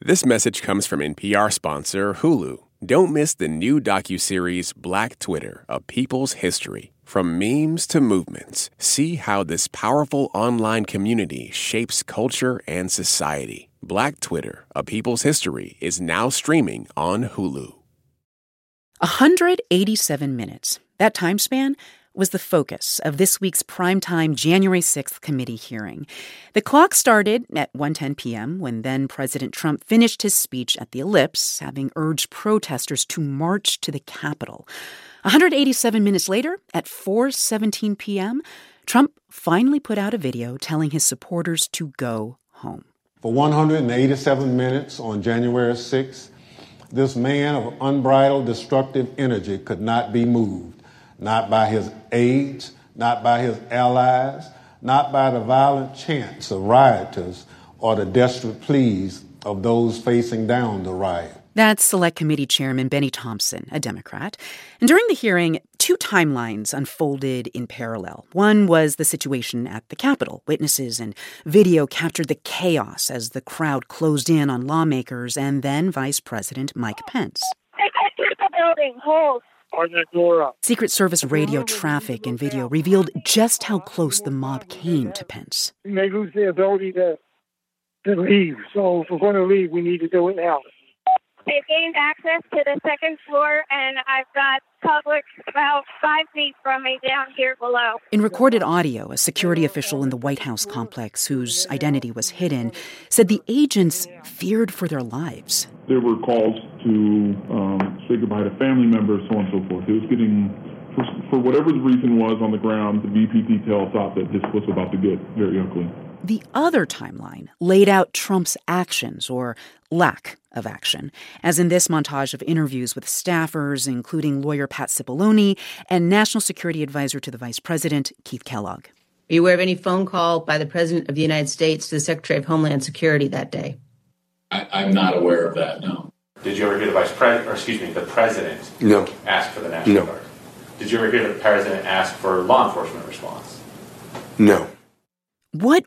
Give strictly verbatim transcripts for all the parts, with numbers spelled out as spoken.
This message comes from N P R sponsor Hulu. Don't miss the new docuseries Black Twitter, A People's History. From memes to movements, see how this powerful online community shapes culture and society. Black Twitter, A People's History is now streaming on Hulu. one hundred eighty-seven minutes. That time span was the focus of this week's primetime January sixth committee hearing. The clock started at one ten p.m. when then-President Trump finished his speech at the Ellipse, having urged protesters to march to the Capitol. one hundred eighty-seven minutes later, at four seventeen p.m., Trump finally put out a video telling his supporters to go home. For one hundred eighty-seven minutes on January sixth, this man of unbridled destructive energy could not be moved. Not by his aides, not by his allies, not by the violent chants of rioters or the desperate pleas of those facing down the riot. That's Select Committee Chairman Benny Thompson, a Democrat. And during the hearing, two timelines unfolded in parallel. One was the situation at the Capitol. Witnesses and video captured the chaos as the crowd closed in on lawmakers and then Vice President Mike Pence. They got through the building, holes. Secret Service radio traffic and video revealed just how close the mob came to Pence. We may lose the ability to, to leave. So if we're going to leave, we need to do it now. They've gained access to the second floor, and I've got public about five feet from me down here below. In recorded audio, a security official in the White House complex, whose identity was hidden, said the agents feared for their lives. There were calls to um, say goodbye to family members, so on and so forth. It was getting, for, for whatever the reason was on the ground, the V P detail thought that this was about to get very ugly. The other timeline laid out Trump's actions, or lack of action, as in this montage of interviews with staffers, including lawyer Pat Cipollone and National Security Advisor to the Vice President, Keith Kellogg. Are you aware of any phone call by the President of the United States to the Secretary of Homeland Security that day? I, I'm not aware of that, no. Did you ever hear the Vice President, or excuse me, the President no. ask for the National no. Guard? Did you ever hear the President ask for law enforcement response? No. What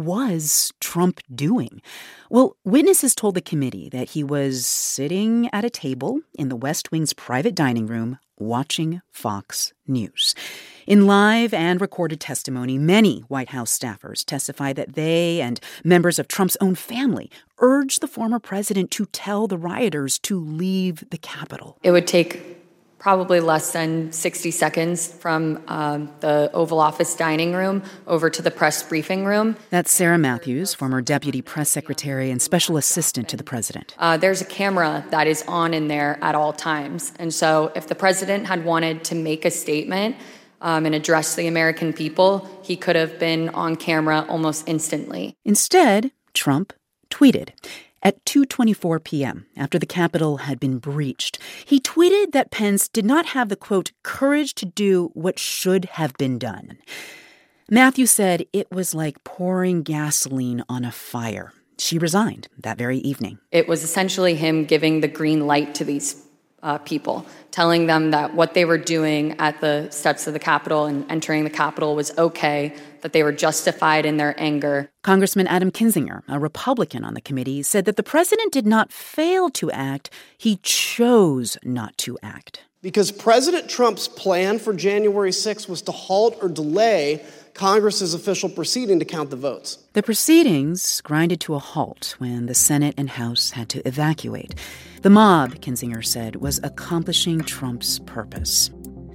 was Trump doing? Well, witnesses told the committee that he was sitting at a table in the West Wing's private dining room watching Fox News. In live and recorded testimony, many White House staffers testified that they and members of Trump's own family urged the former president to tell the rioters to leave the Capitol. It would take probably less than sixty seconds from um, the Oval Office dining room over to the press briefing room. That's Sarah Matthews, former deputy press secretary and special assistant to the president. Uh, there's a camera that is on in there at all times. And so if the president had wanted to make a statement um, and address the American people, he could have been on camera almost instantly. Instead, Trump tweeted. At two twenty-four p.m., after the Capitol had been breached, he tweeted that Pence did not have the, quote, courage to do what should have been done. Matthew said it was like pouring gasoline on a fire. She resigned that very evening. It was essentially him giving the green light to these uh, people, telling them that what they were doing at the steps of the Capitol and entering the Capitol was okay, that they were justified in their anger. Congressman Adam Kinzinger, a Republican on the committee, said that the president did not fail to act, he chose not to act. Because President Trump's plan for January sixth was to halt or delay Congress's official proceeding to count the votes. The proceedings grinded to a halt when the Senate and House had to evacuate. The mob, Kinzinger said, was accomplishing Trump's purpose.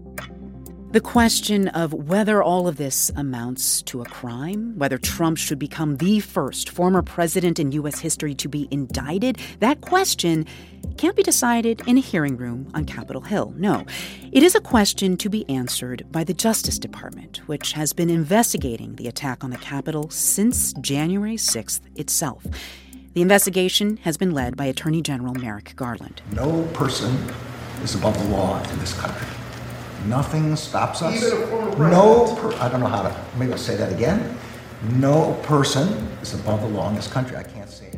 The question of whether all of this amounts to a crime, whether Trump should become the first former president in U S history to be indicted, that question can't be decided in a hearing room on Capitol Hill. No, it is a question to be answered by the Justice Department, which has been investigating the attack on the Capitol since January sixth itself. The investigation has been led by Attorney General Merrick Garland. No person is above the law in this country. Nothing stops us. Even a former president. No, per- I don't know how to, maybe I'll say that again. No person is above the law in this country. I can't say it.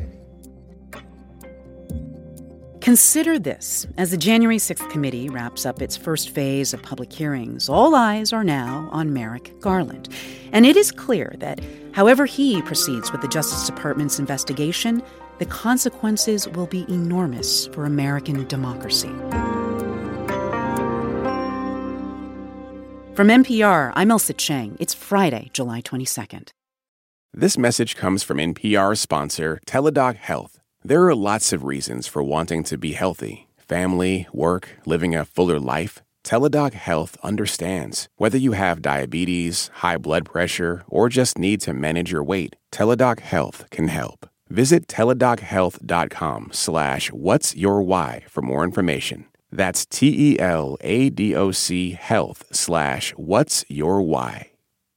Consider this. As the January sixth committee wraps up its first phase of public hearings, all eyes are now on Merrick Garland. And it is clear that however he proceeds with the Justice Department's investigation, the consequences will be enormous for American democracy. From N P R, I'm Ailsa Chang. It's Friday, July twenty-second. This message comes from N P R sponsor Teladoc Health. There are lots of reasons for wanting to be healthy. Family, work, living a fuller life. Teladoc Health understands. Whether you have diabetes, high blood pressure, or just need to manage your weight, Teladoc Health can help. Visit teladochealth.com slash what's your why for more information. That's T-E-L-A-D-O-C health slash what's your why.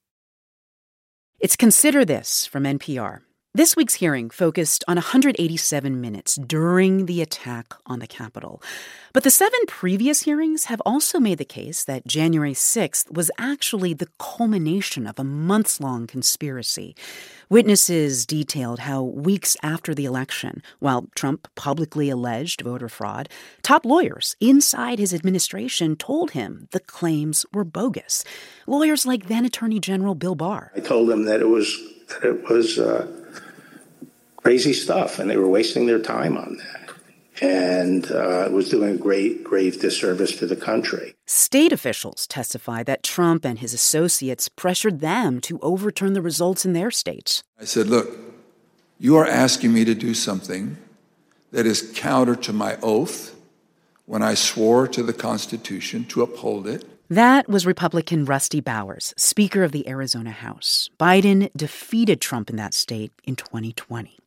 It's Consider This from N P R. This week's hearing focused on one hundred eighty-seven minutes during the attack on the Capitol. But the seven previous hearings have also made the case that January sixth was actually the culmination of a months-long conspiracy. Witnesses detailed how weeks after the election, while Trump publicly alleged voter fraud, top lawyers inside his administration told him the claims were bogus. Lawyers like then Attorney General Bill Barr. I told them that it was that it was uh, crazy stuff, and they were wasting their time on that. And uh, it was doing a great, grave disservice to the country. State officials testified that Trump and his associates pressured them to overturn the results in their states. I said, look, you are asking me to do something that is counter to my oath when I swore to the Constitution to uphold it. That was Republican Rusty Bowers, Speaker of the Arizona House. Biden defeated Trump in that state in twenty twenty.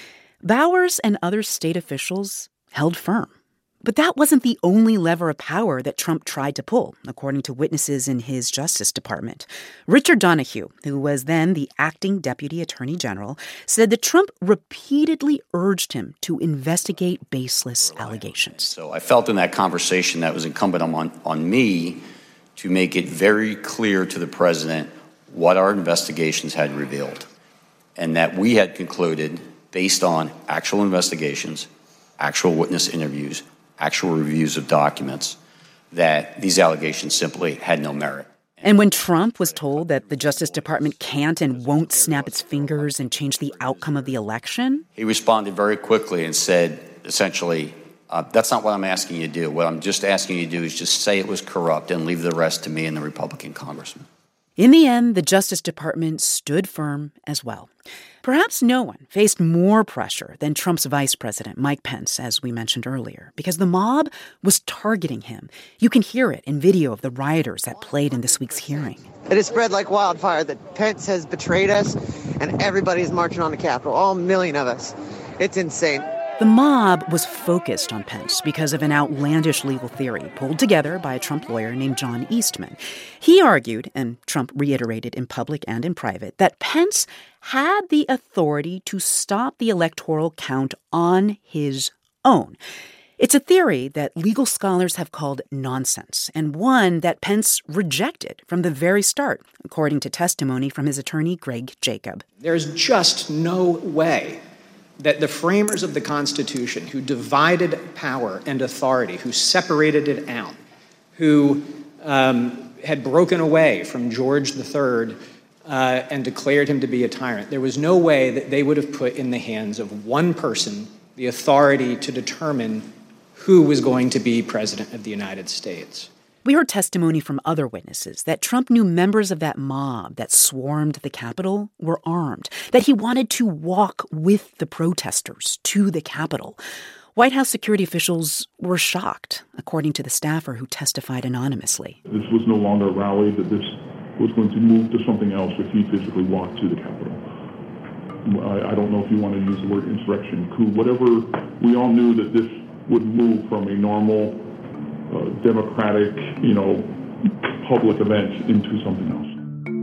Bowers and other state officials held firm. But that wasn't the only lever of power that Trump tried to pull, according to witnesses in his Justice Department. Richard Donoghue, who was then the acting Deputy Attorney General, said that Trump repeatedly urged him to investigate baseless allegations. So I felt in that conversation that was incumbent on, on me to make it very clear to the president what our investigations had revealed, and that we had concluded, based on actual investigations, actual witness interviews, actual reviews of documents, that these allegations simply had no merit. And when Trump was told that the Justice Department can't and won't snap its fingers and change the outcome of the election, he responded very quickly and said, essentially, uh, that's not what I'm asking you to do. What I'm just asking you to do is just say it was corrupt and leave the rest to me and the Republican congressman. In the end, the Justice Department stood firm as well. Perhaps no one faced more pressure than Trump's vice president, Mike Pence, as we mentioned earlier, because the mob was targeting him. You can hear it in video of the rioters that played in this week's hearing. It has spread like wildfire that Pence has betrayed us and everybody's marching on the Capitol, all million of us. It's insane. The mob was focused on Pence because of an outlandish legal theory pulled together by a Trump lawyer named John Eastman. He argued, and Trump reiterated in public and in private, that Pence had the authority to stop the electoral count on his own. It's a theory that legal scholars have called nonsense, and one that Pence rejected from the very start, according to testimony from his attorney, Greg Jacob. There's just no way that the framers of the Constitution, who divided power and authority, who separated it out, who um, had broken away from George the Third uh, and declared him to be a tyrant, there was no way that they would have put in the hands of one person the authority to determine who was going to be president of the United States. We heard testimony from other witnesses that Trump knew members of that mob that swarmed the Capitol were armed, that he wanted to walk with the protesters to the Capitol. White House security officials were shocked, according to the staffer who testified anonymously. This was no longer a rally, that this was going to move to something else if he physically walked to the Capitol. I, I don't know if you want to use the word insurrection, coup, whatever. We all knew that this would move from a normal Uh, democratic, you know, public event into something else.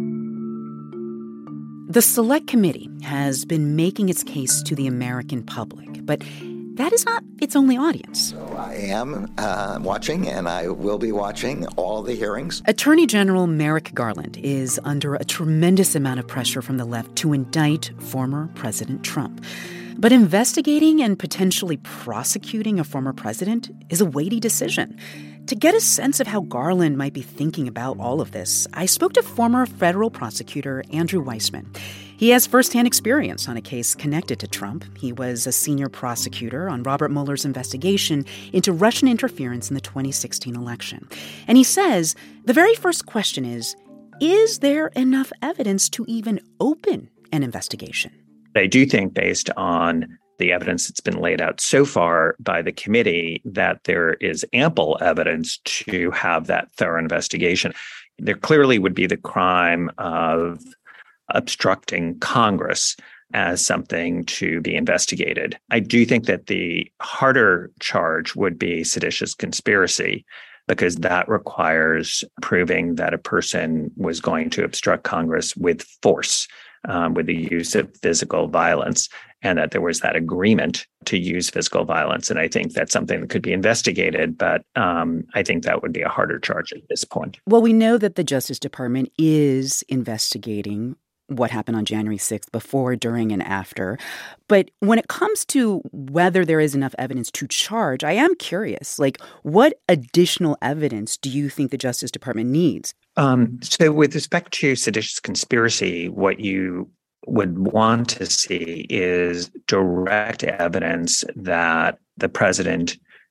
The Select Committee has been making its case to the American public, but that is not its only audience. So I am uh, watching, and I will be watching all the hearings. Attorney General Merrick Garland is under a tremendous amount of pressure from the left to indict former President Trump. But investigating and potentially prosecuting a former president is a weighty decision. To get a sense of how Garland might be thinking about all of this, I spoke to former federal prosecutor Andrew Weissmann. He has firsthand experience on a case connected to Trump. He was a senior prosecutor on Robert Mueller's investigation into Russian interference in the twenty sixteen election. And he says the very first question is, is there enough evidence to even open an investigation? I do think, based on the evidence that's been laid out so far by the committee, that there is ample evidence to have that thorough investigation. There clearly would be the crime of obstructing Congress as something to be investigated. I do think that the harder charge would be seditious conspiracy, because that requires proving that a person was going to obstruct Congress with force, um, with the use of physical violence, and that there was that agreement to use physical violence. And I think that's something that could be investigated, but um, I think that would be a harder charge at this point. Well, we know that the Justice Department is investigating what happened on January sixth before, during, and after. But when it comes to whether there is enough evidence to charge, I am curious, like, what additional evidence do you think the Justice Department needs? Um, so with respect to seditious conspiracy, what you would want to see is direct evidence that the president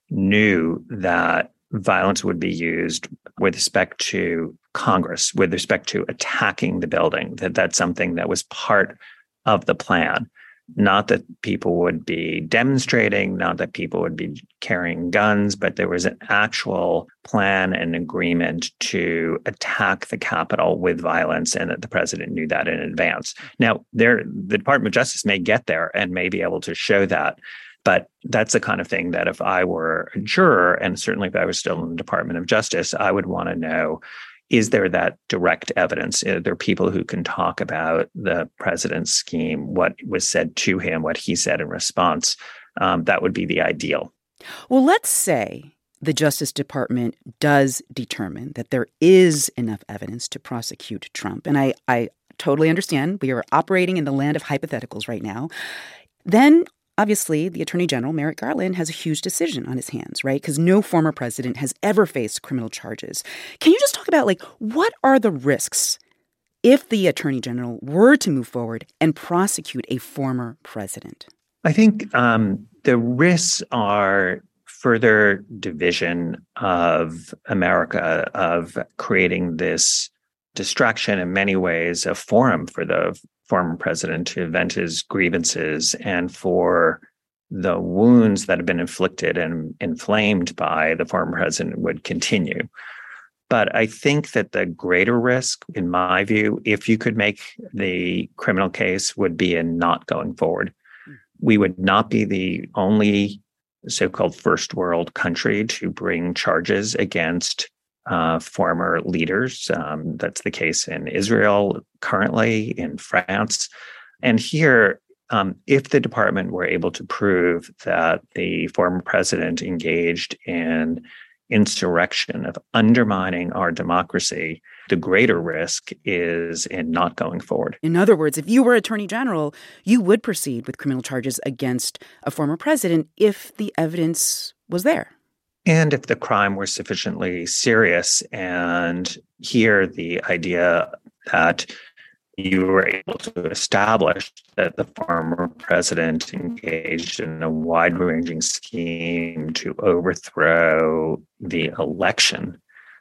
knew that violence would be used with respect to Congress, with respect to attacking the building, that that's something that was part of the plan. Not that people would be demonstrating, not that people would be carrying guns, but there was an actual plan and agreement to attack the Capitol with violence, and that the president knew that in advance. Now, there, the Department of Justice may get there and may be able to show that. But that's the kind of thing that if I were a juror, and certainly if I was still in the Department of Justice, I would want to know, is there that direct evidence? Are there people who can talk about the president's scheme, what was said to him, what he said in response? Um, that would be the ideal. Well, let's say the Justice Department does determine that there is enough evidence to prosecute Trump. And I, I totally understand we are operating in the land of hypotheticals right now. Then obviously, the Attorney General, Merrick Garland, has a huge decision on his hands, right? Because no former president has ever faced criminal charges. Can you just talk about, like, what are the risks if the Attorney General were to move forward and prosecute a former president? I think um, the risks are further division of America, of creating this distraction, in many ways, a forum for the former president to vent his grievances, and for the wounds that have been inflicted and inflamed by the former president would continue. But I think that the greater risk, in my view, if you could make the criminal case, would be in not going forward. We would not be the only so-called first world country to bring charges against Uh, former leaders. Um, that's the case in Israel currently, in France. And here, um, if the department were able to prove that the former president engaged in insurrection, of undermining our democracy, the greater risk is in not going forward. In other words, if you were Attorney General, you would proceed with criminal charges against a former president if the evidence was there. And if the crime were sufficiently serious, and here the idea that you were able to establish that the former president engaged in a wide-ranging scheme to overthrow the election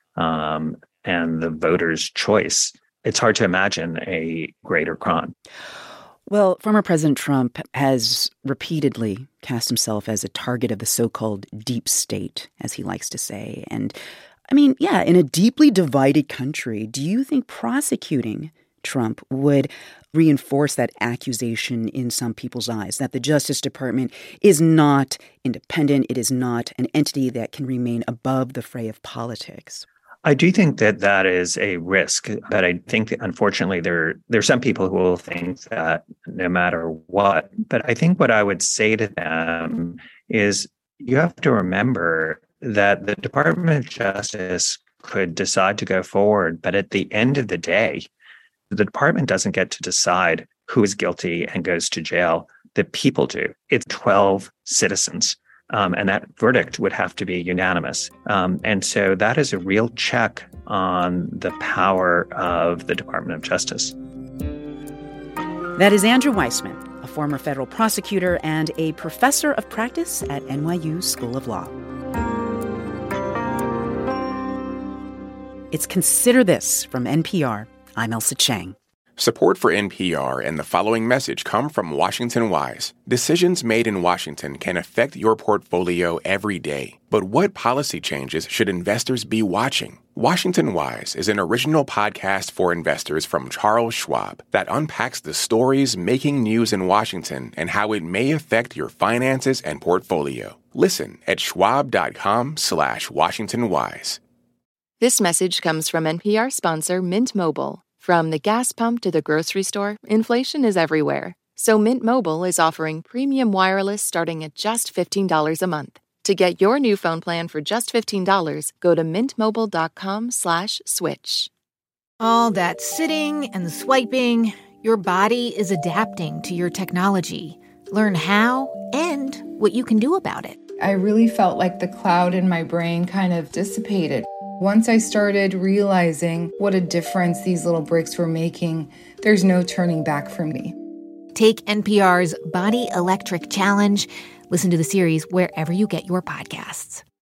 um, and the voters' choice, it's hard to imagine a greater crime. Well, former President Trump has repeatedly cast himself as a target of the so-called deep state, as he likes to say. And, I mean, yeah, in a deeply divided country, do you think prosecuting Trump would reinforce that accusation in some people's eyes, that the Justice Department is not independent, it is not an entity that can remain above the fray of politics? I do think that that is a risk, but I think that unfortunately there there are some people who will think that no matter what. But I think what I would say to them is you have to remember that the Department of Justice could decide to go forward, but at the end of the day, the department doesn't get to decide who is guilty and goes to jail. The people do. It's twelve citizens. Um, and that verdict would have to be unanimous. Um, and so that is a real check on the power of the Department of Justice. That is Andrew Weissman, a former federal prosecutor and a professor of practice at N Y U School of Law. It's Consider This from N P R. I'm Ailsa Chang. Support for N P R and the following message come from Washington Wise. Decisions made in Washington can affect your portfolio every day. But what policy changes should investors be watching? Washington Wise is an original podcast for investors from Charles Schwab that unpacks the stories making news in Washington and how it may affect your finances and portfolio. Listen at schwab.com slash Washington Wise. This message comes from N P R sponsor Mint Mobile. From the gas pump to the grocery store, inflation is everywhere. So Mint Mobile is offering premium wireless starting at just fifteen dollars a month. To get your new phone plan for just fifteen dollars, go to mintmobile.com slash switch. All that sitting and swiping, your body is adapting to your technology. Learn how and what you can do about it. I really felt like the cloud in my brain kind of dissipated. Once I started realizing what a difference these little breaks were making, there's no turning back for me. Take N P R's Body Electric Challenge. Listen to the series wherever you get your podcasts.